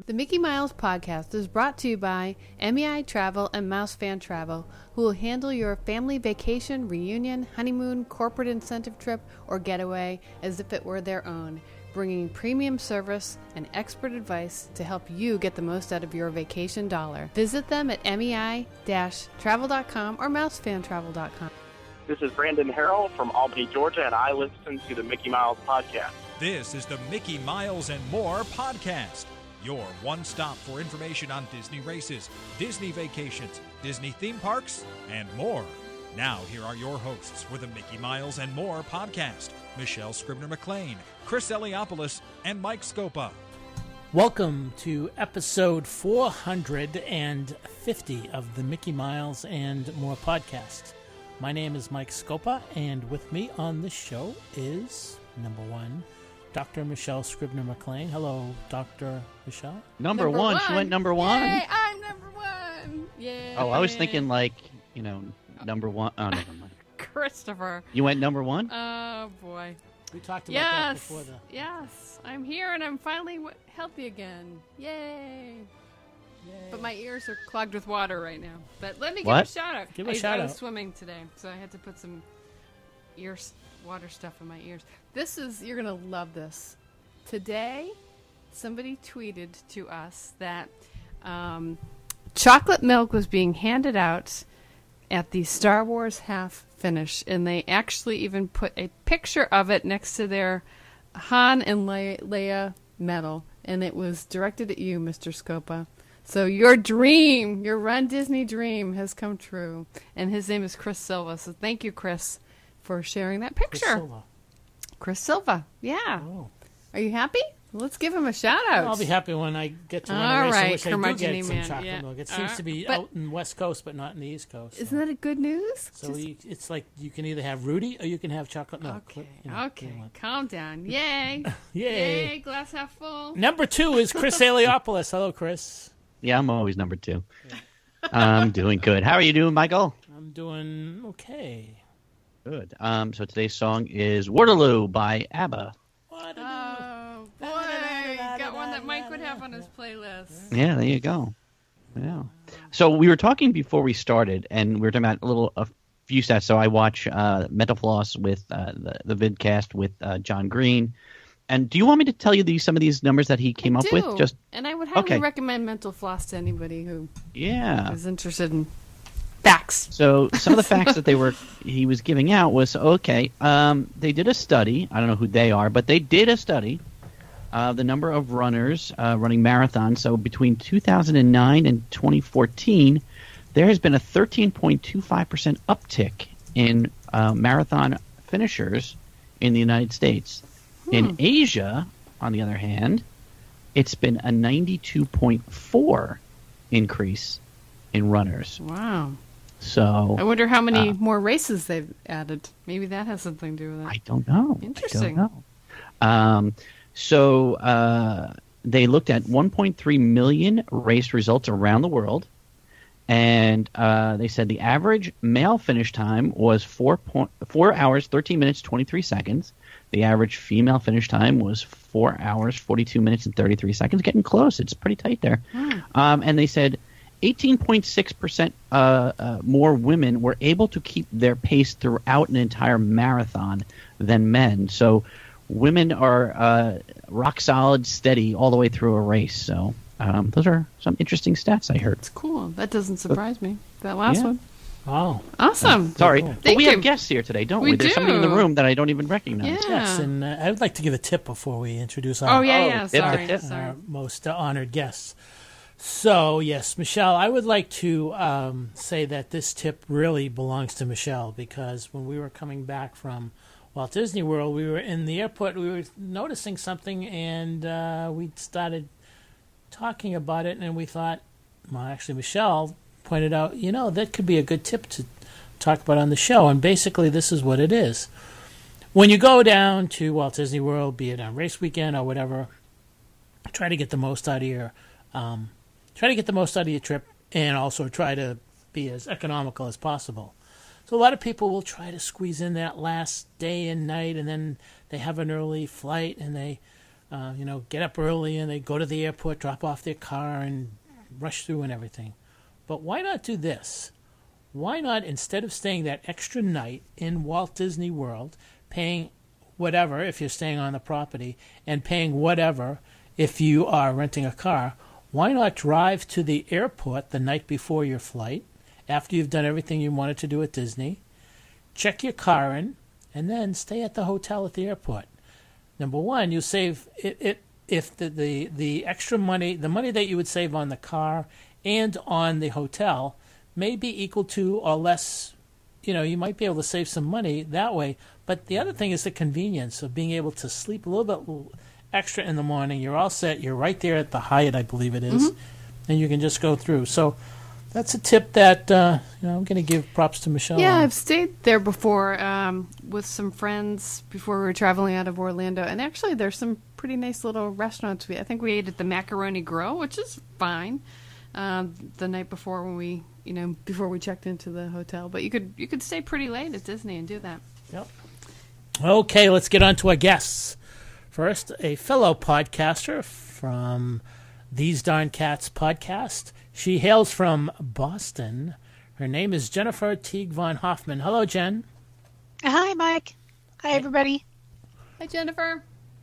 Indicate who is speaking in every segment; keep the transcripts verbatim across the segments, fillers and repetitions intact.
Speaker 1: The Mickey Miles podcast is brought to you by M E I Travel and Mouse Fan Travel, who will handle your family vacation, reunion, honeymoon, corporate incentive trip, or getaway as if it were their own, bringing premium service and expert advice to help you get the most out of your vacation dollar. Visit them at M E I travel dot com or mouse fan travel dot com.
Speaker 2: This is Brandon Harrell from Albany, Georgia, and I listen to the Mickey Miles podcast.
Speaker 3: This is the Mickey Miles and More podcast. Your one stop for information on Disney races, Disney vacations, Disney theme parks, and more. Now, here are your hosts for the Mickey Miles and More podcast, Michelle Scribner-McLean, Chris Eliopoulos, and Mike Scopa.
Speaker 4: Welcome to episode four hundred fifty of the Mickey Miles and More podcast. My name is Mike Scopa, and with me on the show is, number one, Doctor Michelle Scribner-McLean. Hello, Doctor Michelle.
Speaker 5: Number,
Speaker 1: Number
Speaker 5: one.
Speaker 1: one.
Speaker 5: She went number one.
Speaker 1: Yay, I'm number one. Yay.
Speaker 5: Oh, I was thinking like, you know, number one. Oh, never mind.
Speaker 1: Christopher.
Speaker 5: You went number one?
Speaker 1: Oh, boy.
Speaker 4: We talked about that
Speaker 1: Yes.
Speaker 4: before the...
Speaker 1: Yes. I'm here and I'm finally w- healthy again. Yay.
Speaker 4: Yay.
Speaker 1: But my ears are clogged with water right now. But let me give
Speaker 5: What?
Speaker 1: a shout out.
Speaker 4: Give a
Speaker 1: I,
Speaker 4: shout
Speaker 1: I was
Speaker 4: out.
Speaker 1: swimming today, so I had to put some ear s- water stuff in my ears. This is, you're going to love this. Today, somebody tweeted to us that um, chocolate milk was being handed out at the Star Wars half finish, and they actually even put a picture of it next to their Han and Le- Leia medal, and it was directed at you, Mister Scopa. So your dream, your Run Disney dream has come true, and his name is Chris Silva. So thank you, Chris, for sharing that
Speaker 4: Chris
Speaker 1: picture.
Speaker 4: Silva.
Speaker 1: Chris Silva, yeah.
Speaker 4: Oh.
Speaker 1: Are you happy? Let's give him a shout out.
Speaker 4: I'll be happy when I get to run
Speaker 1: All
Speaker 4: a race
Speaker 1: right,
Speaker 4: in which I do
Speaker 1: curmudgeon-y
Speaker 4: get some
Speaker 1: man,
Speaker 4: chocolate
Speaker 1: yeah.
Speaker 4: milk. It
Speaker 1: All
Speaker 4: seems
Speaker 1: right,
Speaker 4: to be
Speaker 1: but-
Speaker 4: out in West Coast, but not in the East Coast. So,
Speaker 1: Isn't that a good news?
Speaker 4: so
Speaker 1: Just-
Speaker 4: you, it's like you can either have Rudy or you can have chocolate milk.
Speaker 1: okay,
Speaker 4: You know,
Speaker 1: okay.
Speaker 4: you want-
Speaker 1: Calm down. Yay.
Speaker 4: Yay.
Speaker 1: Yay, glass half full.
Speaker 4: Number two is Chris Eliopoulos. Hello, Chris.
Speaker 5: Yeah, I'm always number two. I'm doing good. How are you doing, Michael?
Speaker 4: I'm doing okay.
Speaker 5: Good. Um, so today's song is Waterloo by ABBA.
Speaker 4: What
Speaker 1: Oh, boy. Got one that Mike would have on his playlist.
Speaker 5: Yeah, there you go. Yeah. So we were talking before we started, and we were talking about a little a few stats. So I watch uh, Mental Floss with uh, the the vidcast with uh, John Green. And do you want me to tell you these some of these numbers that he came
Speaker 1: I
Speaker 5: up
Speaker 1: do.
Speaker 5: with? Just
Speaker 1: And I would highly
Speaker 5: Okay.
Speaker 1: recommend Mental Floss to anybody who
Speaker 5: yeah.
Speaker 1: is interested in facts.
Speaker 5: So some of the facts that they were he was giving out was okay. Um, they did a study. I don't know who they are, but they did a study of the number of runners uh, running marathons. So between two thousand nine and twenty fourteen, there has been a thirteen point two five percent uptick in uh, marathon finishers in the United States. In Asia, on the other hand, it's been a ninety-two point four increase in runners.
Speaker 1: Wow.
Speaker 5: So
Speaker 1: I wonder how many
Speaker 5: Uh,
Speaker 1: more races they've added. Maybe that has something to do with it.
Speaker 5: I don't know.
Speaker 1: Interesting.
Speaker 5: I don't know. Um, so uh, they looked at one point three million race results around the world, and uh, they said the average male finish time was four point four hours, thirteen minutes, twenty-three seconds. The average female finish time was four hours, forty-two minutes, and thirty-three seconds. Getting close. It's pretty tight there. Um, and they said eighteen point six percent uh, uh, more women were able to keep their pace throughout an entire marathon than men. So women are uh, rock solid, steady all the way through a race. So um, those are some interesting stats I heard.
Speaker 1: It's cool. That doesn't surprise me. That last
Speaker 5: Yeah.
Speaker 1: one.
Speaker 4: Wow.
Speaker 1: Awesome.
Speaker 5: Sorry,
Speaker 4: Cool.
Speaker 5: but
Speaker 1: Thank
Speaker 5: we
Speaker 1: you.
Speaker 5: have guests here today, don't we?
Speaker 1: We
Speaker 5: There's somebody in the
Speaker 1: do.
Speaker 5: room that I don't even recognize.
Speaker 1: Yeah.
Speaker 4: Yes, and uh, I would like to give a tip before we introduce our,
Speaker 1: Oh, yeah,
Speaker 5: Oh,
Speaker 1: yeah.
Speaker 5: tip, tip,
Speaker 1: Sorry.
Speaker 5: tip.
Speaker 1: Sorry.
Speaker 4: our most uh, honored guests. So, yes, Michelle, I would like to um, say that this tip really belongs to Michelle because when we were coming back from Walt Disney World, we were in the airport, we were noticing something, and uh, we started talking about it, and we thought, well, actually, Michelle pointed out, you know, that could be a good tip to talk about on the show, and basically this is what it is. When you go down to Walt Disney World, be it on race weekend or whatever, try to get the most out of your um, try to get the most out of your trip, and also try to be as economical as possible. So a lot of people will try to squeeze in that last day and night, and then they have an early flight, and they uh, you know, get up early and they go to the airport, drop off their car, and rush through and everything. But why not do this? Why not, instead of staying that extra night in Walt Disney World, paying whatever if you're staying on the property, and paying whatever if you are renting a car, why not drive to the airport the night before your flight, after you've done everything you wanted to do at Disney, check your car in, and then stay at the hotel at the airport? Number one, you save it, it if the, the, the extra money, the money that you would save on the car and on the hotel may be equal to or less, you know, you might be able to save some money that way. But the other thing is the convenience of being able to sleep a little bit extra in the morning. You're all set. You're right there at the Hyatt, I believe it is, mm-hmm. and you can just go through. So that's a tip that uh, you know, I'm going to give props to Michelle.
Speaker 1: Yeah,
Speaker 4: on.
Speaker 1: I've stayed there before um, with some friends before we were traveling out of Orlando, and actually there's some pretty nice little restaurants. We I think we ate at the Macaroni Grill, which is fine. Uh, the night before when we, you know, before we checked into the hotel, but you could you could stay pretty late at Disney and do that.
Speaker 4: Yep. Okay, let's get on to our guests. First, a fellow podcaster from These Darn Cats podcast. She hails from Boston. Her name is Jennifer Teague von Hoffman. Hello, Jen.
Speaker 6: Hi, Mike. Hi, everybody.
Speaker 1: Hi, Jennifer.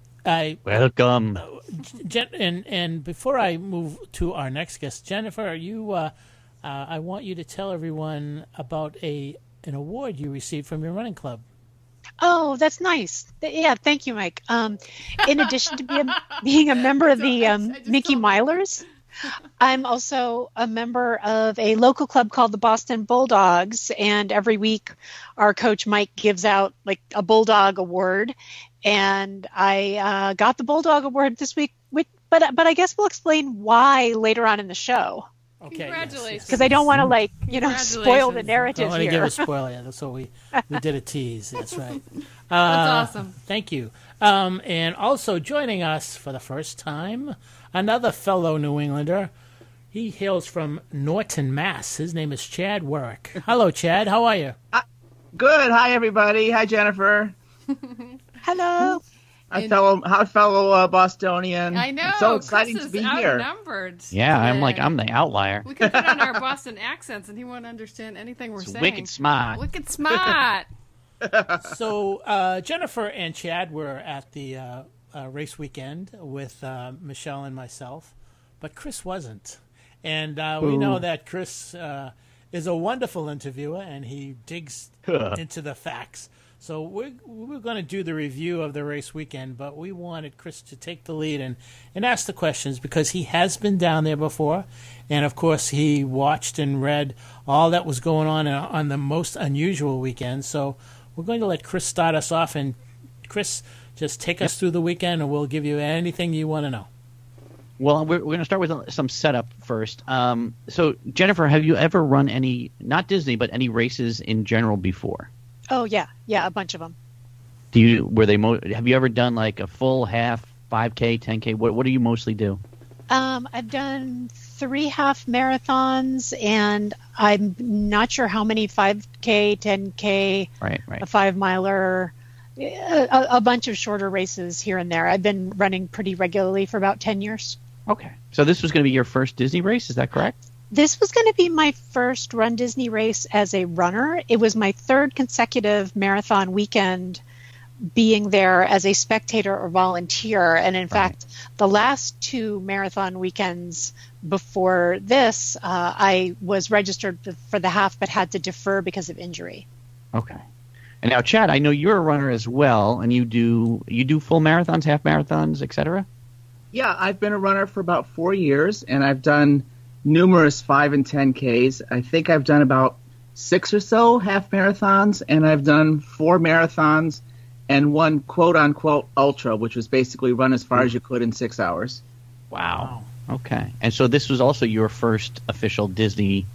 Speaker 4: I
Speaker 5: Welcome.
Speaker 4: Jen, and and before I move to our next guest, Jennifer, are you? Uh, uh, I want you to tell everyone about a an award you received from your running club.
Speaker 6: Oh, that's nice. Th- Yeah, thank you, Mike. Um, in addition to be a, being a member of the um, Mickey Milers, I'm also a member of a local club called the Boston Bulldogs, and every week our coach Mike gives out like a Bulldog Award, and I uh, got the Bulldog Award this week. With, but but I guess we'll explain why later on in the show.
Speaker 4: Okay,
Speaker 1: congratulations.
Speaker 6: Because I don't want to like you know spoil the
Speaker 1: Congratulations.
Speaker 6: narrative
Speaker 4: Don't want to
Speaker 6: here.
Speaker 4: give a spoiler. Yeah, that's what we we did a tease. That's right. Uh,
Speaker 1: That's awesome.
Speaker 4: Thank you. Um, and also joining us for the first time, another fellow New Englander. He hails from Norton, Mass. His name is Chad Werrick. Hello, Chad. How are you?
Speaker 7: Good. Hi, everybody. Hi, Jennifer.
Speaker 6: Hello.
Speaker 7: Hi,
Speaker 1: And-
Speaker 7: fellow, hi, fellow uh, Bostonian.
Speaker 1: I know.
Speaker 7: It's so exciting
Speaker 1: Chris
Speaker 7: to be
Speaker 1: is
Speaker 7: here.
Speaker 1: outnumbered.
Speaker 5: Yeah, I'm like,
Speaker 1: today.
Speaker 5: I'm the outlier.
Speaker 1: We could put on our Boston accents, and he won't understand anything we're
Speaker 5: It's
Speaker 1: saying.
Speaker 5: wicked smart.
Speaker 1: Wicked smart.
Speaker 4: So uh, Jennifer and Chad were at the uh, uh, race weekend with uh, Michelle and myself, but Chris wasn't. And uh, we know that Chris uh, is a wonderful interviewer, and he digs into the facts. So we're, we're going to do the review of the race weekend, but we wanted Chris to take the lead and, and ask the questions because he has been down there before. And, of course, he watched and read all that was going on on the most unusual weekend. So we're going to let Chris start us off. And, Chris, just take us through the weekend, and we'll give you anything you want to know.
Speaker 5: Well, we're, we're going to start with some setup first. Um, so, Jennifer, have you ever run any, not Disney, but any races in general before?
Speaker 6: Oh yeah, yeah, a bunch of them.
Speaker 5: Do you were they mo- have you ever done like a full half, five K, ten K? What what do you mostly do?
Speaker 6: Um, I've done three half marathons, and I'm not sure how many five K, ten K,
Speaker 5: Right, right.
Speaker 6: a five miler, a, a bunch of shorter races here and there. I've been running pretty regularly for about ten years.
Speaker 5: Okay. So this was going to be your first Disney race, is that correct?
Speaker 6: This was going to be my first Run Disney race as a runner. It was my third consecutive marathon weekend being there as a spectator or volunteer. And in fact, the last two marathon weekends before this, uh, I was registered for the half but had to defer because of injury.
Speaker 5: Okay. And now, Chad, I know you're a runner as well, and you do you do full marathons, half marathons, et cetera?
Speaker 7: Yeah, I've been a runner for about four years, and I've done numerous five and ten Ks. I think I've done about six or so half marathons, and I've done four marathons and one quote-unquote ultra, which was basically run as far as you could in six hours.
Speaker 5: Wow. Okay. And so this was also your first official Disney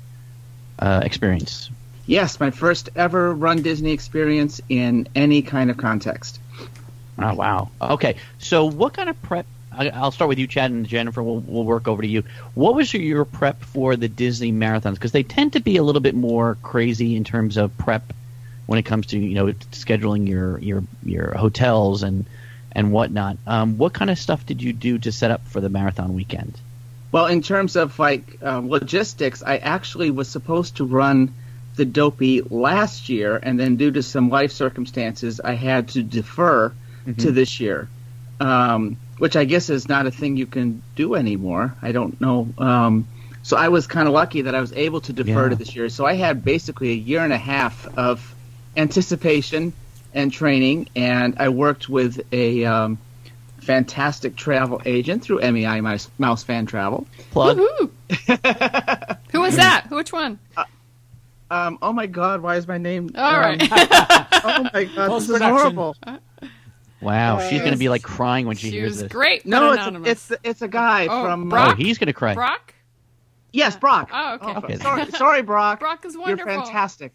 Speaker 5: uh, experience?
Speaker 7: Yes, my first ever Run Disney experience in any kind of context.
Speaker 5: Oh, wow. Okay. So what kind of prep I- I'll start with you, Chad, and Jennifer. We'll, we'll work over to you. What was your, your prep for the Disney marathons? Because they tend to be a little bit more crazy in terms of prep when it comes to, you know, scheduling your your, your hotels and and whatnot. Um, what kind of stuff did you do to set up for the marathon weekend?
Speaker 7: Well, in terms of like um, logistics, I actually was supposed to run the Dopey last year, and then due to some life circumstances, I had to defer mm-hmm. to this year, um, which I guess is not a thing you can do anymore. I don't know. Um, so I was kind of lucky that I was able to defer
Speaker 5: yeah.
Speaker 7: to this year. So I had basically a year and a half of anticipation and training, and I worked with a um, fantastic travel agent through M E I Mouse, Mouse Fan Travel.
Speaker 5: Plug.
Speaker 1: Who was that? Which one?
Speaker 7: Uh, um, oh my God! Why is my name?
Speaker 1: All um, right.
Speaker 7: Oh my God! This is horrible.
Speaker 5: Wow,
Speaker 7: uh,
Speaker 5: she's going to be like crying when she,
Speaker 1: she
Speaker 5: hears
Speaker 1: was
Speaker 5: this.
Speaker 1: Great.
Speaker 7: No, it's a, it's it's a guy
Speaker 1: oh,
Speaker 7: from.
Speaker 1: Brock?
Speaker 5: Oh, he's going to cry.
Speaker 1: Brock.
Speaker 7: Yes, Brock.
Speaker 1: Oh, okay.
Speaker 7: Oh,
Speaker 5: okay.
Speaker 7: Sorry, sorry, Brock.
Speaker 1: Brock is wonderful.
Speaker 7: You're fantastic.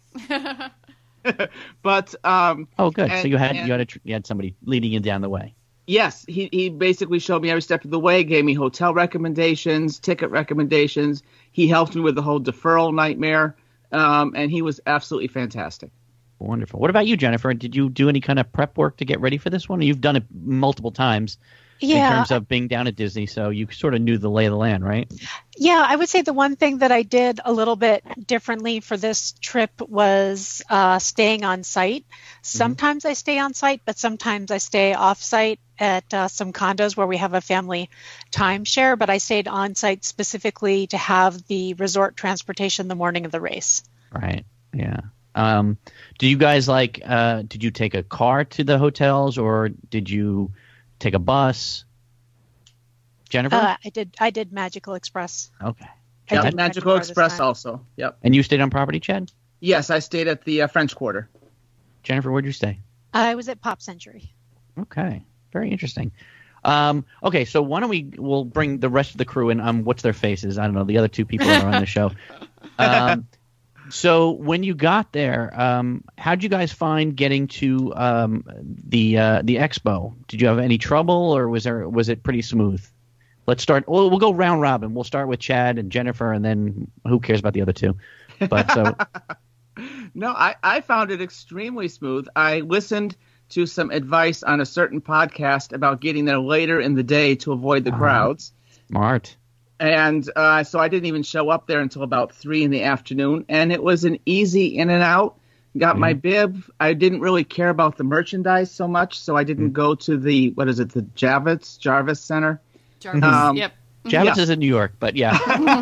Speaker 7: But um.
Speaker 5: Oh, good.
Speaker 7: And,
Speaker 5: so you had
Speaker 7: and,
Speaker 5: you had a, you had somebody leading you down the way.
Speaker 7: Yes, he he basically showed me every step of the way, gave me hotel recommendations, ticket recommendations. He helped me with the whole deferral nightmare, um, and he was absolutely fantastic.
Speaker 5: Wonderful. What about you, Jennifer? Did you do any kind of prep work to get ready for this one? You've done it multiple times
Speaker 6: yeah.
Speaker 5: in terms of being down at Disney, so you sort of knew the lay of the land, right?
Speaker 6: Yeah, I would say the one thing that I did a little bit differently for this trip was uh, staying on site. Sometimes mm-hmm. I stay on site, but sometimes I stay off site at uh, some condos where we have a family timeshare, but I stayed on site specifically to have the resort transportation the morning of the race.
Speaker 5: Right, yeah. Um, do you guys like, uh, did you take a car to the hotels or did you take a bus? Jennifer?
Speaker 6: Uh, I did I did Magical Express.
Speaker 5: Okay.
Speaker 6: I
Speaker 7: Yep,
Speaker 6: did
Speaker 7: Magical Express also. Yep.
Speaker 5: And you stayed on property, Chad?
Speaker 7: Yes, I stayed at the uh, French Quarter.
Speaker 5: Jennifer, where'd you stay?
Speaker 6: I was at Pop Century.
Speaker 5: Okay. Very interesting. Um, okay, so why don't we we'll bring the rest of the crew in. Um, what's their faces? I don't know. The other two people that are on the show. Um, so when you got there, um, how'd you guys find getting to um, the uh, the expo? Did you have any trouble, or was there was it pretty smooth? Let's start. We'll, we'll go round robin. We'll start with Chad and Jennifer, and then who cares about the other two? But so.
Speaker 7: No, I, I found it extremely smooth. I listened to some advice on a certain podcast about getting there later in the day to avoid the uh, crowds.
Speaker 5: Smart.
Speaker 7: And uh, so I didn't even show up there until about three in the afternoon, and it was an easy in and out. Got mm. my bib. I didn't really care about the merchandise so much, so I didn't mm. go to the, what is it, the Javits, Jarvis Center?
Speaker 1: Jarvis, um, yep.
Speaker 5: Javits
Speaker 7: yeah.
Speaker 5: is in New York, but yeah.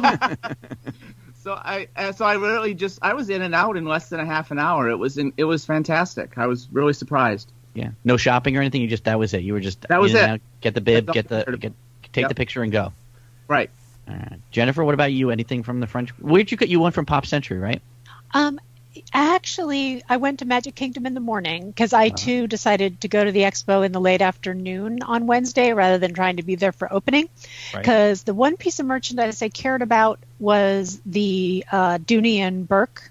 Speaker 7: So I, so I really just, I was in and out in less than a half an hour. It was, in, it was fantastic. I was really surprised.
Speaker 5: Yeah, no shopping or anything. You just that was it. You were just
Speaker 7: that was it.
Speaker 5: Out, get the bib, get the get, take
Speaker 7: yep.
Speaker 5: the picture, and go.
Speaker 7: Right.
Speaker 5: All right, Jennifer. What about you? Anything from the French? Where'd you get? You went from Pop Century, right?
Speaker 6: Um, actually, I went to Magic Kingdom in the morning because I uh-huh. too decided to go to the expo in the late afternoon on Wednesday rather than trying to be there for opening. Because right. the one piece of merchandise I cared about was the uh, Dooney and Burke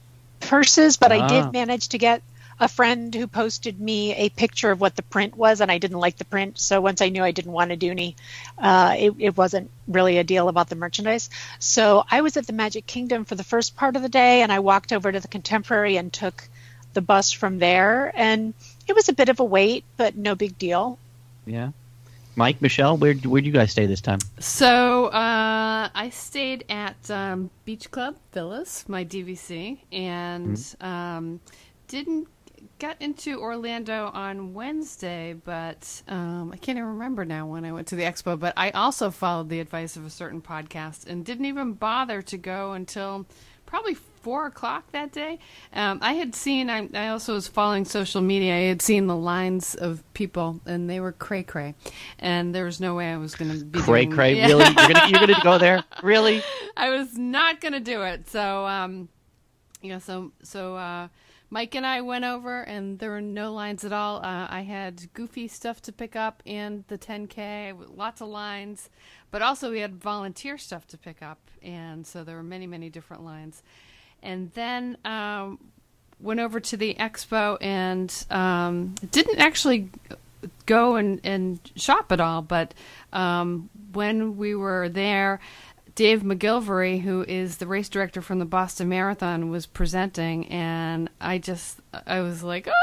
Speaker 6: purses, but ah. I did manage to get a friend who posted me a picture of what the print was, and I didn't like the print. So once I knew I didn't want a Dooney, uh, it, it wasn't really a deal about the merchandise. So I was at the Magic Kingdom for the first part of the day, and I walked over to the Contemporary and took the bus from there. And it was a bit of a wait, but no big deal.
Speaker 5: Yeah. Mike, Michelle, where where'd you guys stay this time?
Speaker 1: So uh, I stayed at um, Beach Club Villas, my D V C, and mm-hmm. um, didn't got into Orlando on Wednesday, but um, I can't even remember now when I went to the expo. But I also followed the advice of a certain podcast and didn't even bother to go until probably four o'clock that day. Um, I had seen, I, I also was following social media. I had seen the lines of people, and they were cray cray, and there was no way I was going to be
Speaker 5: cray
Speaker 1: doing,
Speaker 5: cray.
Speaker 1: Yeah.
Speaker 5: Really, you're gonna you're gonna go there? Really?
Speaker 1: I was not going to do it. So, um, you know, so so. Uh, Mike and I went over, and there were no lines at all. Uh, I had goofy stuff to pick up and the ten K, lots of lines, but also we had volunteer stuff to pick up, and so there were many, many different lines. And then um, went over to the expo and um, didn't actually go and, and shop at all, but um, when we were there, Dave McGilvery, who is the race director from the Boston Marathon, was presenting, and I just, I was like, oh, I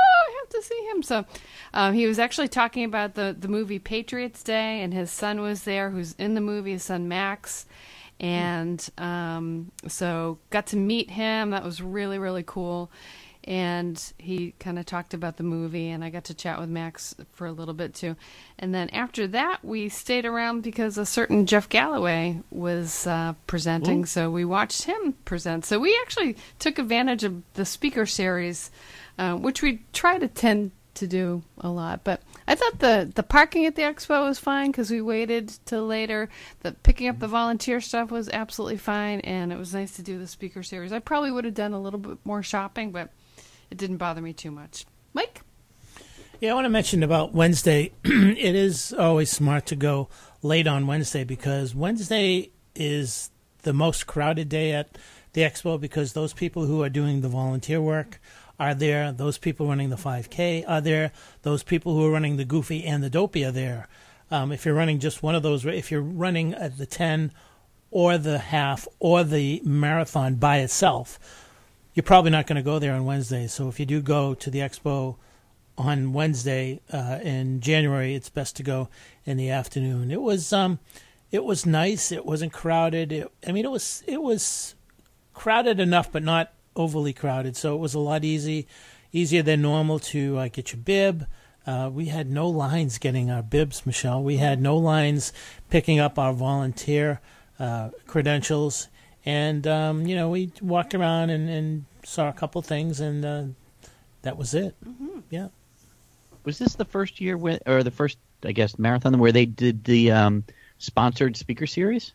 Speaker 1: got to see him. So um, he was actually talking about the, the movie Patriots Day, and his son was there, who's in the movie, his son Max. And um, so got to meet him. That was really, really cool. And he kind of talked about the movie, and I got to chat with Max for a little bit too. And then after that, we stayed around because a certain Jeff Galloway was uh, presenting, Ooh. So we watched him present. So we actually took advantage of the speaker series, uh, which we try to tend to do a lot. But I thought the, the parking at the expo was fine because we waited till later. The picking up the volunteer stuff was absolutely fine, and it was nice to do the speaker series. I probably would have done a little bit more shopping, but it didn't bother me too much. Mike?
Speaker 4: Yeah, I want to mention about Wednesday. It is always smart to go late on Wednesday because Wednesday is the most crowded day at the expo because those people who are doing the volunteer work are there. Those people running the five K are there. Those people who are running the Goofy and the Dopey are there. Um, if you're running just one of those, if you're running at the ten or the half or the marathon by itself, you're probably not going to go there on Wednesday. So if you do go to the expo on Wednesday uh, in January, it's best to go in the afternoon. It was um, it was nice. It wasn't crowded. It, I mean, it was it was crowded enough, but not overly crowded. So it was a lot easy, easier than normal to uh, get your bib. Uh, we had no lines getting our bibs, Michelle. We had no lines picking up our volunteer uh, credentials. And, um, you know, we walked around and, and saw a couple things, and uh, that was it. Mm-hmm. Yeah.
Speaker 5: Was this the first year, with, or the first, I guess, marathon where they did the um, sponsored speaker series?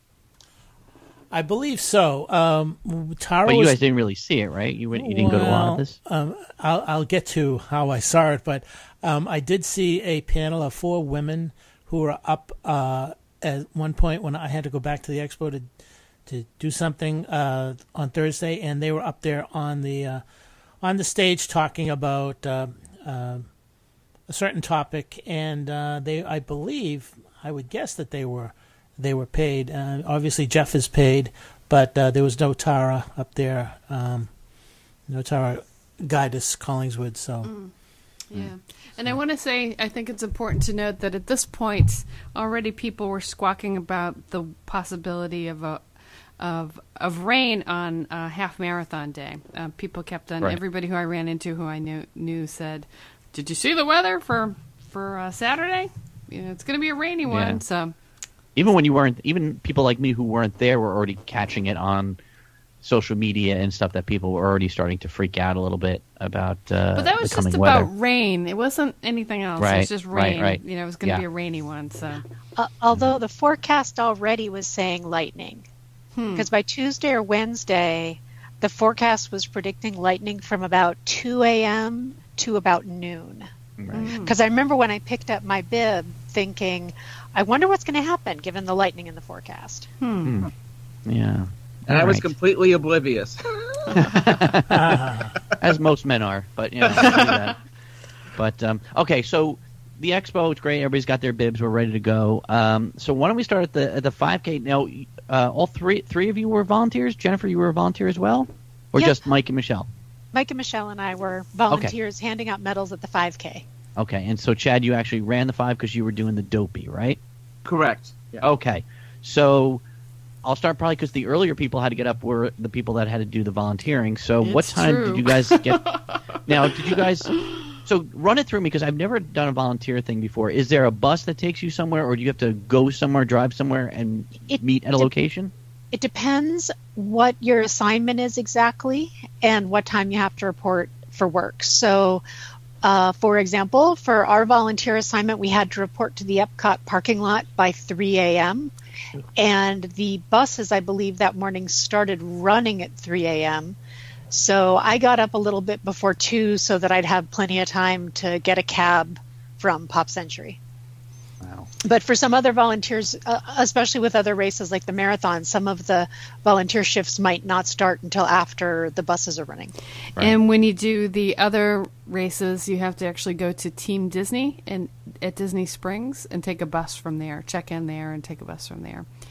Speaker 4: I believe so. Um, Tara
Speaker 5: but you
Speaker 4: was,
Speaker 5: guys didn't really see it, right? You, went, you didn't
Speaker 4: well,
Speaker 5: go to a lot of this?
Speaker 4: Um, I'll, I'll get to how I saw it, but um, I did see a panel of four women who were up uh, at one point when I had to go back to the expo to to do something uh, on Thursday, and they were up there on the uh, on the stage talking about uh, uh, a certain topic, and uh, they, I believe, I would guess that they were they were paid. Uh, obviously, Jeff is paid, but uh, there was no Tara up there, um, no Tara Guidus Collingswood. So,
Speaker 1: mm. yeah, and I want to say, I think it's important to note that at this point, already people were squawking about the possibility of a of of rain on uh, half marathon day. Uh, people kept on. Right. Everybody who I ran into, who I knew knew, said, "Did you see the weather for for uh, Saturday? You know, it's going to be a rainy yeah. one." So,
Speaker 5: even when you weren't, even people like me who weren't there were already catching it on social media and stuff. That people were already starting to freak out a little bit about. Uh,
Speaker 1: but that was
Speaker 5: the coming
Speaker 1: just
Speaker 5: weather.
Speaker 1: about rain. It wasn't anything else.
Speaker 5: Right.
Speaker 1: It was just rain.
Speaker 5: Right, right.
Speaker 1: You know, it was going to
Speaker 5: yeah.
Speaker 1: be a rainy one. So,
Speaker 6: uh, although the forecast already was saying lightning. Because hmm. by Tuesday or Wednesday, the forecast was predicting lightning from about two a.m. to about noon. Because right. I remember when I picked up my bib thinking, I wonder what's going to happen given the lightning in the forecast.
Speaker 1: Hmm.
Speaker 5: Hmm. Yeah.
Speaker 7: And
Speaker 5: All
Speaker 7: I was
Speaker 5: right.
Speaker 7: completely oblivious.
Speaker 5: As most men are, but you know. that. But um, okay, so the expo, it's great. Everybody's got their bibs. We're ready to go. Um, so why don't we start at the at the five K? Now, uh, all three three of you were volunteers. Jennifer, you were a volunteer as well, or
Speaker 6: yep.
Speaker 5: just Mike and Michelle?
Speaker 6: Mike and Michelle and I were volunteers okay. handing out medals at the five K.
Speaker 5: Okay, and so Chad, you actually ran the five because you were doing the Dopey, right?
Speaker 7: Correct. Yeah.
Speaker 5: Okay, so I'll start probably because the earlier people had to get up were the people that had to do the volunteering. So
Speaker 1: it's
Speaker 5: what time
Speaker 1: true.
Speaker 5: did you guys get? Now, did you guys? So run it through me because I've never done a volunteer thing before. Is there a bus that takes you somewhere, or do you have to go somewhere, drive somewhere, and
Speaker 6: it
Speaker 5: meet at a
Speaker 6: de-
Speaker 5: location?
Speaker 6: It depends what your assignment is exactly and what time you have to report for work. So, uh, for example, for our volunteer assignment, we had to report to the Epcot parking lot by three a.m. And the buses, I believe, that morning started running at three a.m. So I got up a little bit before two so that I'd have plenty of time to get a cab from Pop Century.
Speaker 5: Wow.
Speaker 6: But for some other volunteers, uh, especially with other races like the marathon, some of the volunteer shifts might not start until after the buses are running.
Speaker 5: Right.
Speaker 1: And when you do the other races, you have to actually go to Team Disney and at Disney Springs and take a bus from there, check in there and take a bus from there.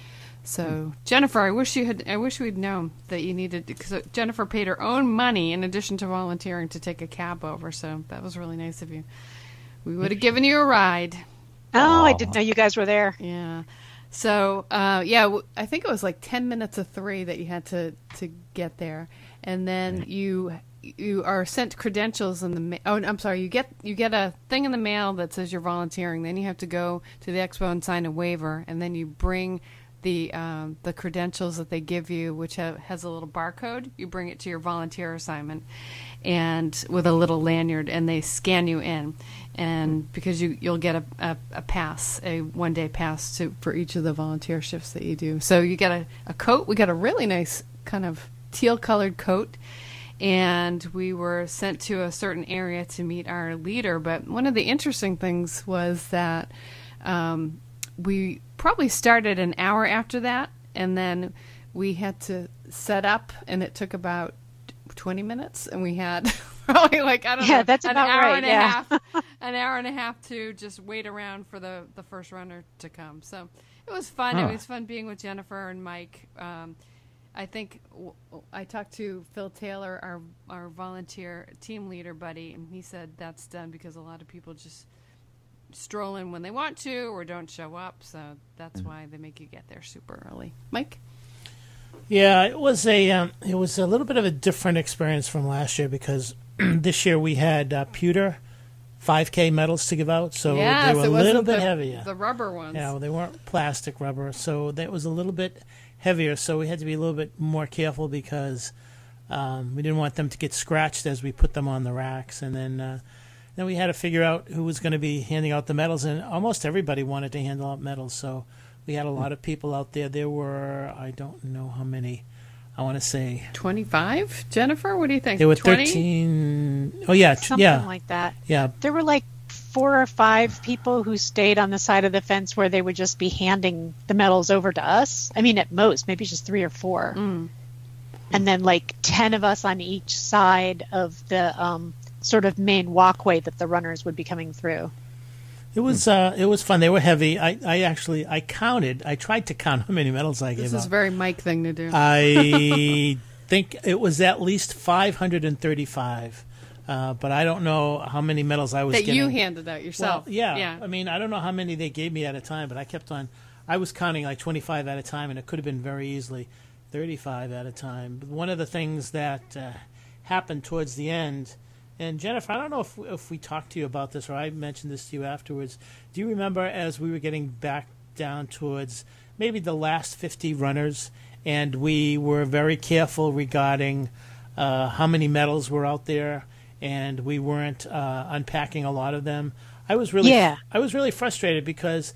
Speaker 1: So Jennifer, I wish you had. I wish we'd known that you needed, because Jennifer paid her own money in addition to volunteering to take a cab over. So that was really nice of you. We would have given you a ride.
Speaker 6: Oh, I didn't know you guys were there.
Speaker 1: Yeah. So uh, yeah, w- I think it was like ten minutes of three that you had to, to get there, and then you you are sent credentials in the ma- oh I'm sorry you get you get a thing in the mail that says you're volunteering. Then you have to go to the expo and sign a waiver, and then you bring the um, the credentials that they give you, which have, has a little barcode. You bring it to your volunteer assignment, and with a little lanyard, and they scan you in, and because you you'll get a, a, a pass, a one day pass to for each of the volunteer shifts that you do. So you get a, a coat. We got a really nice kind of teal colored coat, and we were sent to a certain area to meet our leader. But one of the interesting things was that um, we probably started an hour after that, and then we had to set up, and it took about twenty minutes, and we had probably like I don't
Speaker 6: yeah,
Speaker 1: know,
Speaker 6: that's
Speaker 1: an
Speaker 6: about
Speaker 1: hour
Speaker 6: right,
Speaker 1: and a
Speaker 6: yeah.
Speaker 1: half, an hour and a half to just wait around for the the first runner to come. So it was fun.
Speaker 5: Huh.
Speaker 1: It was fun being with Jennifer and Mike. Um, I think w- I talked to Phil Taylor, our our volunteer team leader buddy, and he said that's done because a lot of people just stroll in when they want to or don't show up, so that's
Speaker 5: Mm-hmm.
Speaker 1: why they make you get there super early. Mike?
Speaker 4: Yeah, it was a um, it was a little bit of a different experience from last year because this year we had uh, pewter five K medals to give out, so
Speaker 1: yes,
Speaker 4: they were
Speaker 1: it
Speaker 4: a
Speaker 1: wasn't
Speaker 4: little bit
Speaker 1: the,
Speaker 4: heavier.
Speaker 1: The rubber ones.
Speaker 4: Yeah, well, they weren't plastic rubber, so that was a little bit heavier. So we had to be a little bit more careful because um, we didn't want them to get scratched as we put them on the racks, and then. Uh, Then we had to figure out who was going to be handing out the medals, and almost everybody wanted to hand out medals. So we had a lot of people out there. There were, I don't know how many, I want to say.
Speaker 1: twenty-five? Jennifer, what do you think?
Speaker 4: There were
Speaker 1: twenty?
Speaker 4: thirteen. Oh, yeah.
Speaker 6: Something
Speaker 4: yeah.
Speaker 6: like that.
Speaker 4: Yeah.
Speaker 6: There were like four or five people who stayed on the side of the fence where they would just be handing the medals over to us. I mean, at most, maybe just three or four.
Speaker 1: Mm.
Speaker 6: And then like ten of us on each side of the um, sort of main walkway that the runners would be coming through.
Speaker 4: It was uh, it was fun. They were heavy. I, I actually I counted. I tried to count how many medals I gave
Speaker 1: This is
Speaker 4: out.
Speaker 1: a very Mike thing to do.
Speaker 4: I think it was at least five hundred thirty-five, uh, but I don't know how many medals I was
Speaker 1: that
Speaker 4: getting.
Speaker 1: you handed out yourself.
Speaker 4: Well, yeah.
Speaker 1: yeah.
Speaker 4: I mean, I don't know how many they gave me at a time, but I kept on. I was counting like twenty-five at a time, and it could have been very easily thirty-five at a time. But one of the things that uh, happened towards the end. And Jennifer, I don't know if if we talked to you about this or I mentioned this to you afterwards. Do you remember as we were getting back down towards maybe the last fifty runners, and we were very careful regarding uh, how many medals were out there, and we weren't uh, unpacking a lot of them? I was really,
Speaker 6: Yeah.
Speaker 4: I was really frustrated because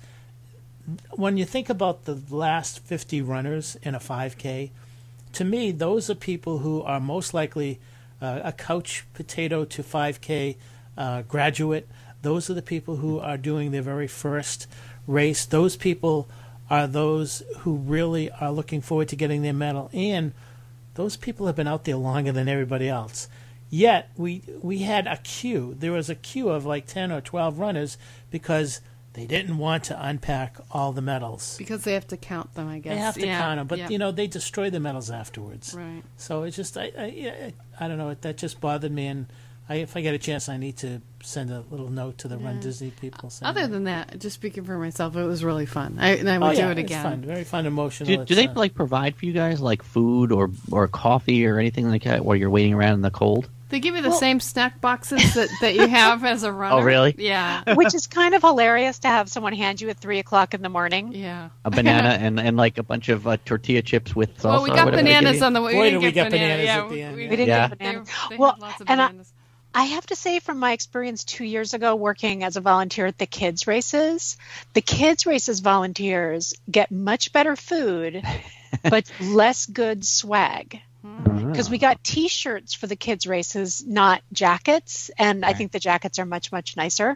Speaker 4: when you think about the last fifty runners in a five K, to me, those are people who are most likely uh, a couch potato to five K uh, graduate. Those are the people who are doing their very first race. Those people are those who really are looking forward to getting their medal. And those people have been out there longer than everybody else. Yet, we we had a queue. There was a queue of like ten or twelve runners because they didn't want to unpack all the medals.
Speaker 1: Because they have to count them, I guess.
Speaker 4: They have to
Speaker 1: yeah.
Speaker 4: count them, but
Speaker 1: yeah.
Speaker 4: you know they destroy the medals afterwards.
Speaker 1: Right.
Speaker 4: So it's just I I, I, I don't know, that just bothered me, and I, if I get a chance, I need to send a little note to the Run Disney people. saying
Speaker 1: Other
Speaker 4: that.
Speaker 1: than that, just speaking for myself, it was really fun. I, and I would
Speaker 4: oh, yeah,
Speaker 1: do it
Speaker 4: it's
Speaker 1: again.
Speaker 4: fun, very fun, emotional.
Speaker 5: Do, do
Speaker 4: It's,
Speaker 5: they
Speaker 4: uh,
Speaker 5: like provide for you guys like food or or coffee or anything like that while you're waiting around in the cold?
Speaker 1: They give you the same snack boxes that, that you have as a runner.
Speaker 5: Oh, really?
Speaker 1: Yeah.
Speaker 6: Which is kind of hilarious to have someone hand you at three o'clock in the morning.
Speaker 1: Yeah.
Speaker 5: A banana and, and like a bunch of uh, tortilla chips with salsa.
Speaker 1: Well, we
Speaker 5: or
Speaker 1: got
Speaker 5: whatever they give
Speaker 1: bananas
Speaker 5: you?
Speaker 1: on the way.
Speaker 4: Boy,
Speaker 1: We
Speaker 4: did
Speaker 1: didn't
Speaker 4: we
Speaker 1: get
Speaker 4: get bananas
Speaker 1: yeah,
Speaker 4: at the end.
Speaker 1: We,
Speaker 6: We
Speaker 1: we
Speaker 6: didn't
Speaker 5: Yeah.
Speaker 6: get
Speaker 1: They,
Speaker 6: bananas.
Speaker 1: they
Speaker 6: Well,
Speaker 1: had lots of
Speaker 6: and I,
Speaker 1: bananas.
Speaker 6: I have to say from my experience two years ago working as a volunteer at the kids races, the kids races volunteers get much better food, but less good swag. Because we got T-shirts for the kids races, not jackets, and I think the jackets are much, much nicer.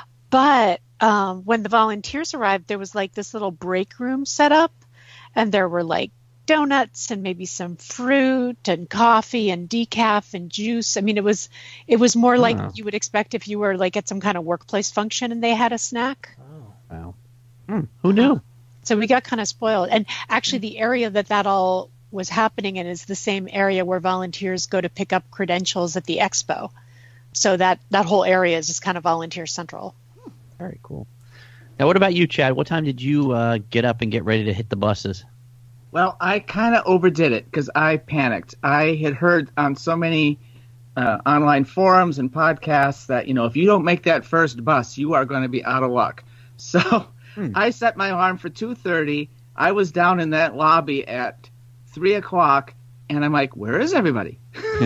Speaker 6: But um, when the volunteers arrived, there was like this little break room set up, and there were like donuts and maybe some fruit and coffee and decaf and juice. I mean, it was it was more like
Speaker 5: Oh.
Speaker 6: you would expect if you were like at some kind of workplace function and they had a snack.
Speaker 5: Wow. Hmm, who knew?
Speaker 6: So we got kind of spoiled. And actually, the area that that all was happening in is the same area where volunteers go to pick up credentials at the expo. So that, that whole area is just kind of volunteer central.
Speaker 5: Very cool. Now, what about you, Chad? What time did you uh, get up and get ready to hit the buses?
Speaker 7: Well, I kind of overdid it because I panicked. I had heard on so many uh, online forums and podcasts that, you know, if you don't make that first bus, you are going to be out of luck. So hmm. I set my alarm for two thirty. I was down in that lobby at three o'clock, and I'm like, where is everybody?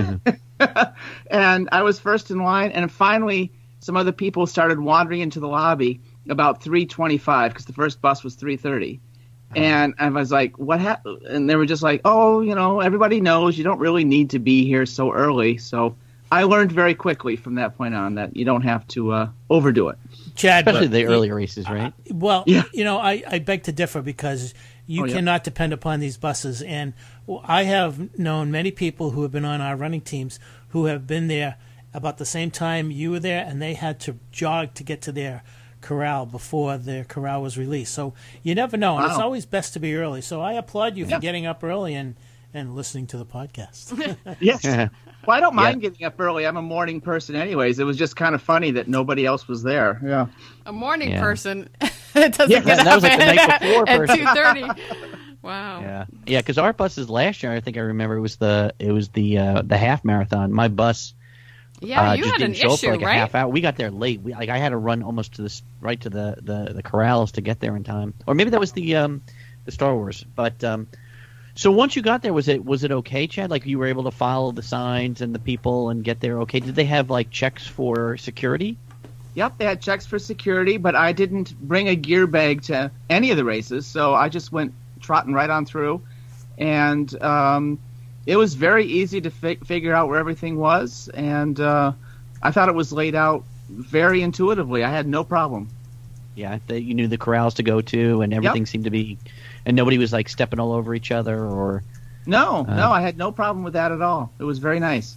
Speaker 7: And I was first in line, and finally some other people started wandering into the lobby about three twenty-five because the first bus was three thirty. And I was like, what happened? And they were just like, oh, you know, everybody knows you don't really need to be here so early. So I learned very quickly from that point on that you don't have to uh, overdo it.
Speaker 4: Chad,
Speaker 5: especially
Speaker 4: but,
Speaker 5: the early races, right?
Speaker 4: Uh, well,
Speaker 7: yeah.
Speaker 4: you know, I, I beg to differ because you
Speaker 7: oh, yeah.
Speaker 4: cannot depend upon these buses. And I have known many people who have been on our running teams who have been there about the same time you were there, and they had to jog to get to their corral before their corral was released. So you never know, and
Speaker 7: wow.
Speaker 4: it's always best to be early. So I applaud you
Speaker 7: yeah.
Speaker 4: for getting up early and, and listening to the podcast.
Speaker 7: Yes.
Speaker 5: Yeah.
Speaker 7: Well, I don't mind
Speaker 5: yeah.
Speaker 7: getting up early. I'm a morning person anyways. It was just kind of funny that nobody else was there. Yeah.
Speaker 1: A morning
Speaker 5: yeah.
Speaker 1: person doesn't
Speaker 7: yeah,
Speaker 1: get
Speaker 5: that
Speaker 1: up
Speaker 5: was like the night before
Speaker 1: at
Speaker 5: person.
Speaker 1: two thirty. Wow.
Speaker 5: Yeah, yeah. Because our buses last year, I think I remember it was the it was the uh, the half marathon. My bus,
Speaker 1: Yeah,
Speaker 5: uh,
Speaker 1: you
Speaker 5: just
Speaker 1: had
Speaker 5: didn't
Speaker 1: an
Speaker 5: show up
Speaker 1: issue,
Speaker 5: for like
Speaker 1: right?
Speaker 5: a half hour. We got there late. We like I had to run almost to this right to the, the, the corrals to get there in time. Or maybe that was the um the Star Wars. But um, so once you got there, was it was it okay, Chad? Like you were able to follow the signs and the people and get there okay? Did they have like checks for security?
Speaker 7: Yep, they had checks for security, but I didn't bring a gear bag to any of the races, so I just went trotting right on through. And um, it was very easy to fi- figure out where everything was, and uh, I thought it was laid out very intuitively. I had no problem.
Speaker 5: Yeah, that you knew the corrals to go to, and everything
Speaker 7: Yep.
Speaker 5: seemed to be, and nobody was like stepping all over each other or.
Speaker 7: No,
Speaker 5: Uh,
Speaker 7: no, I had no problem with that at all. It was very nice.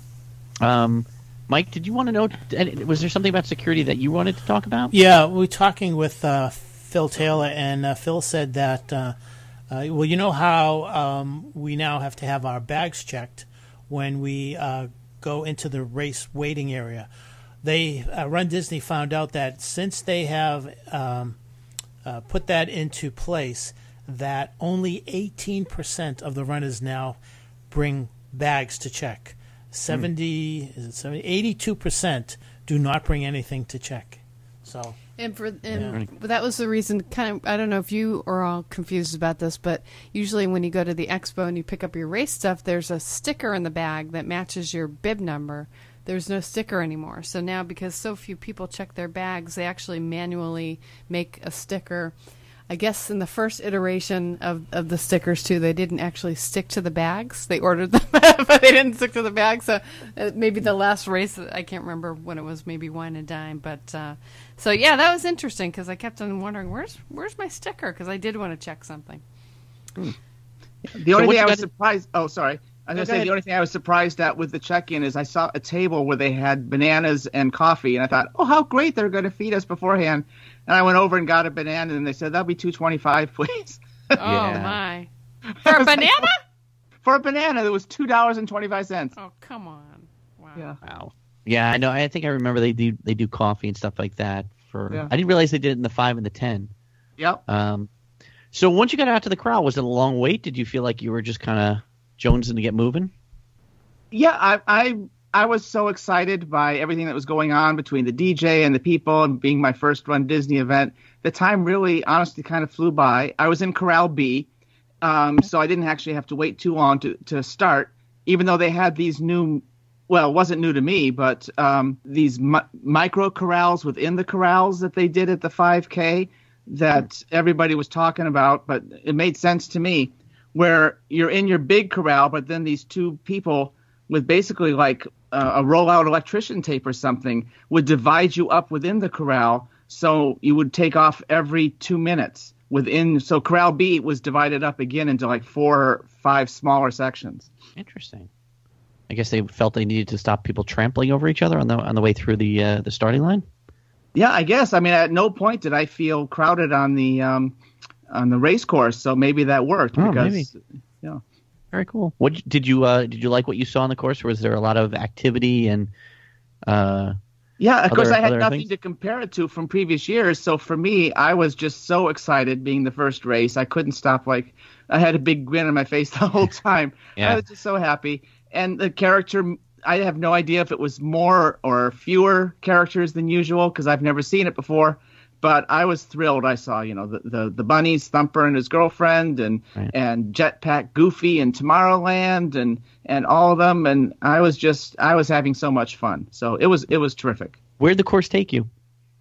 Speaker 5: Um, Mike, did you want to know? Was there something about security that you wanted to talk about?
Speaker 4: Yeah, we were talking with uh, Phil Taylor, and uh, Phil said that, uh, uh, well, you know how um, we now have to have our bags checked when we uh, go into the race waiting area. They uh, Run Disney found out that since they have um, uh, put that into place, that only eighteen percent of the runners now bring bags to check. seventy is it seventy? eighty-two percent do not bring anything to check. So
Speaker 1: And for and
Speaker 4: Yeah.
Speaker 1: but that was the reason. Kind of, I don't know if you are all confused about this, but usually when you go to the expo and you pick up your race stuff, there's a sticker in the bag that matches your bib number. There's no sticker anymore. So now, because so few people check their bags, they actually manually make a sticker. I guess in the first iteration of, of the stickers, too, they didn't actually stick to the bags. They ordered them, but they didn't stick to the bags. So uh, maybe the last race, I can't remember when it was, maybe Wine and Dime. But uh, so, yeah, that was interesting because I kept on wondering, where's where's my sticker? Because I did want to check something.
Speaker 7: The only
Speaker 5: what
Speaker 7: thing
Speaker 5: you
Speaker 7: I was
Speaker 5: got-
Speaker 7: surprised. Oh, sorry. I was
Speaker 5: No,
Speaker 7: gonna
Speaker 5: go
Speaker 7: say
Speaker 5: ahead.
Speaker 7: the only thing I was surprised at with the check-in is I saw a table where they had bananas and coffee, and I thought, oh, how great they're going to feed us beforehand. And I went over and got a banana, and they said that'll be two twenty-five, please.
Speaker 1: Oh,
Speaker 5: Yeah.
Speaker 1: my. For a banana?
Speaker 7: For a banana, it was two dollars and twenty-five cents.
Speaker 1: Oh, come on. Wow.
Speaker 7: Yeah.
Speaker 5: Wow. Yeah, I know. I think I remember they do they do coffee and stuff like that. For
Speaker 7: Yeah.
Speaker 5: I didn't realize they did it in the five and the ten.
Speaker 7: Yep.
Speaker 5: Um, so once you got out to the corral, was it a long wait? Did you feel like you were just kind of jonesing to get moving?
Speaker 7: Yeah, I, I I was so excited by everything that was going on between the D J and the people and being my first Run Disney event. The time really, honestly, kind of flew by. I was in Corral B, um, so I didn't actually have to wait too long to, to start, even though they had these new, well, it wasn't new to me, but um, these mi- micro corrals within the corrals that they did at the five K that everybody was talking about, but it made sense to me, where you're in your big corral, but then these two people with basically like uh, a rollout electrician tape or something would divide you up within the corral. So you would take off every two minutes within. So Corral B was divided up again into like four or five smaller sections.
Speaker 5: Interesting. I guess they felt they needed to stop people trampling over each other on the on the way through the uh, the starting line.
Speaker 7: Yeah, I guess. I mean, at no point did I feel crowded on the um, on the race course, so maybe that worked
Speaker 5: Oh,
Speaker 7: because
Speaker 5: maybe.
Speaker 7: yeah.
Speaker 5: Very cool. What did you uh, did you like what you saw on the course? Was there a lot of activity and? Uh,
Speaker 7: Yeah, of
Speaker 5: Other-
Speaker 7: course, I had
Speaker 5: other
Speaker 7: nothing
Speaker 5: things?
Speaker 7: to compare it to from previous years. So for me, I was just so excited being the first race. I couldn't stop. Like, I had a big grin on my face the whole time.
Speaker 5: Yeah.
Speaker 7: I was just so happy. And the character, I have no idea if it was more or fewer characters than usual because I've never seen it before. But I was thrilled. I saw, you know, the, the, the bunnies, Thumper and his girlfriend, and
Speaker 5: Right.
Speaker 7: and Jetpack Goofy and Tomorrowland, and and all of them. And I was just, I was having so much fun. So it was it was terrific.
Speaker 5: where'd the course take you?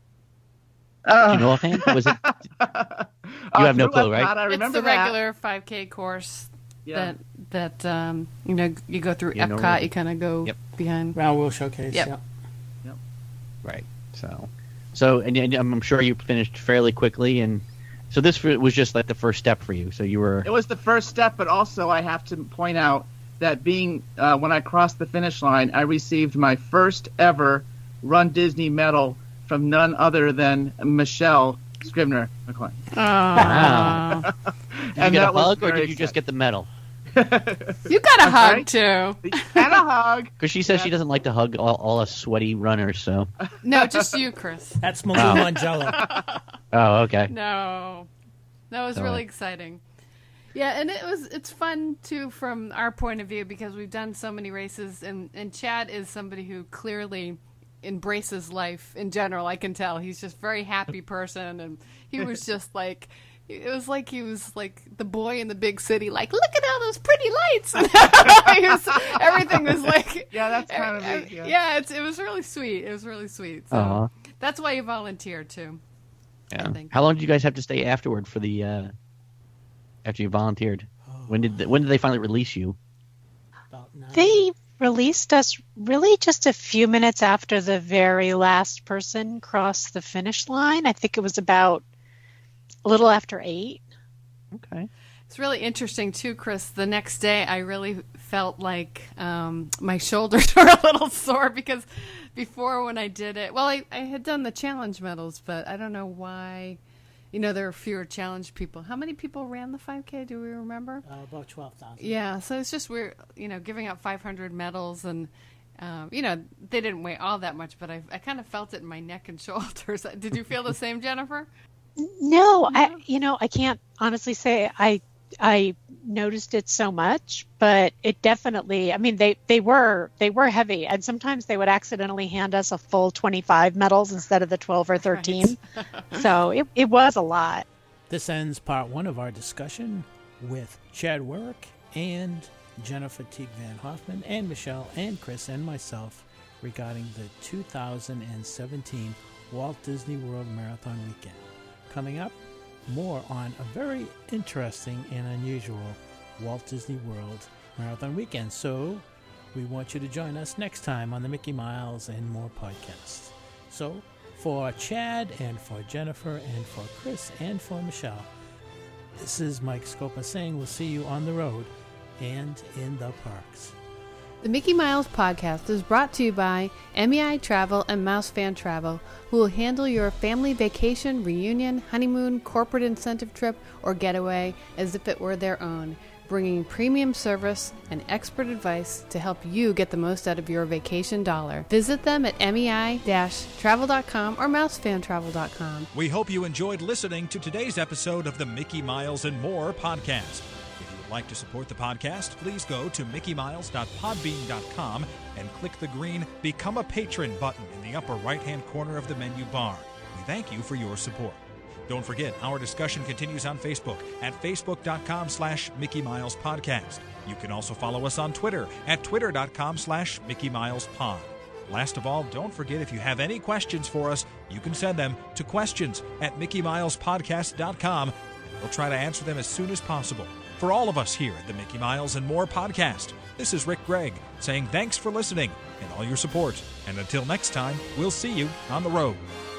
Speaker 7: Uh,
Speaker 5: Do you know offhand? Was it? You have no clue, right?
Speaker 7: I remember
Speaker 1: it's the
Speaker 7: that.
Speaker 1: regular five K course
Speaker 7: Yeah.
Speaker 1: that that um, you know you go through
Speaker 5: Yeah, no
Speaker 1: Epcot.
Speaker 5: worries.
Speaker 1: You kind of go
Speaker 5: Yep.
Speaker 1: behind.
Speaker 4: Round Wheel Showcase.
Speaker 1: Yep.
Speaker 4: Yeah.
Speaker 5: Right. So, so and, and I'm sure you finished fairly quickly, and so this was just like the first step for you. So you were.
Speaker 7: It was the first step, but also I have to point out that being uh, when I crossed the finish line, I received my first ever Run Disney medal from none other than Michelle Scribner McLean.
Speaker 1: Aw.
Speaker 5: Did you
Speaker 7: And
Speaker 5: get a
Speaker 7: that was
Speaker 5: hug, or
Speaker 7: very
Speaker 5: did you just get the medal?
Speaker 1: You got a hug
Speaker 7: right.
Speaker 1: too.
Speaker 7: And a hug.
Speaker 5: Because she says she doesn't like to hug all, all us sweaty runners. So.
Speaker 1: No, just you, Chris.
Speaker 4: That's Malou Mangello.
Speaker 5: Oh, okay.
Speaker 1: No, that was
Speaker 5: All
Speaker 1: really
Speaker 5: right.
Speaker 1: exciting. Yeah, and it was it's fun too from our point of view because we've done so many races, and and Chad is somebody who clearly embraces life in general. I can tell he's just a very happy person, and he was just like. It was like he was like the boy in the big city, like, look at all those pretty lights. He was- everything was like,
Speaker 7: Yeah, that's kind of
Speaker 1: uh,
Speaker 7: it, yeah.
Speaker 1: yeah, it's, it was really sweet. It was really sweet. So
Speaker 5: Aw.
Speaker 1: that's why you volunteered too.
Speaker 5: Yeah.
Speaker 1: I think.
Speaker 5: How long did you guys have to stay afterward for the? Uh, after you volunteered, when did the, when did they finally release you?
Speaker 4: About nine.
Speaker 6: They released us really just a few minutes after the very last person crossed the finish line. I think it was about a little after eight.
Speaker 5: Okay.
Speaker 1: It's really interesting too, Chris. The next day, I really felt like um, my shoulders were a little sore because before when I did it, well, I, I had done the challenge medals, but I don't know why. You know, there were fewer challenge people. How many people ran the five K? Do we remember?
Speaker 4: Uh, about twelve thousand.
Speaker 1: Yeah, so it's just we're you know giving out five hundred medals and. Um, you know, they didn't weigh all that much, but I, I kind of felt it in my neck and shoulders. Did you feel the same, Jennifer?
Speaker 6: No, I you know, I can't honestly say I I noticed it so much, but it definitely, I mean, they, they were they were heavy, and sometimes they would accidentally hand us a full twenty-five medals instead of the twelve or thirteen.
Speaker 1: Right.
Speaker 6: So it, it was a lot.
Speaker 4: This ends part one of our discussion with Chad Werrick and Jennifer Teague Van Hoffman and Michelle and Chris and myself regarding the two thousand seventeen Walt Disney World Marathon Weekend. Coming up, more on a very interesting and unusual Walt Disney World Marathon Weekend. So we want you to join us next time on the Mickey Miles and More podcast. So for Chad and for Jennifer and for Chris and for Michelle, this is Mike Scopa saying we'll see you on the road and in the parks.
Speaker 1: The Mickey Miles podcast is brought to you by M E I Travel and Mouse Fan Travel, who will handle your family vacation, reunion, honeymoon, corporate incentive trip, or getaway as if it were their own, bringing premium service and expert advice to help you get the most out of your vacation dollar. Visit them at M E I travel dot com or mouse fan travel dot com.
Speaker 3: We hope you enjoyed listening to today's episode of the Mickey Miles and More podcast. If you would like to support the podcast, please go to mickey miles dot podbean dot com and click the green Become a Patron button in the upper right-hand corner of the menu bar. We thank you for your support. Don't forget, our discussion continues on Facebook at facebook dot com slash Mickey Miles Podcast. You can also follow us on Twitter at twitter dot com slash Mickey Miles Pod. Last of all, don't forget, if you have any questions for us, you can send them to questions at mickey miles podcast dot com, and we'll try to answer them as soon as possible. For all of us here at the Mickey Miles and More podcast, this is Rick Gregg saying thanks for listening and all your support. And until next time, we'll see you on the road.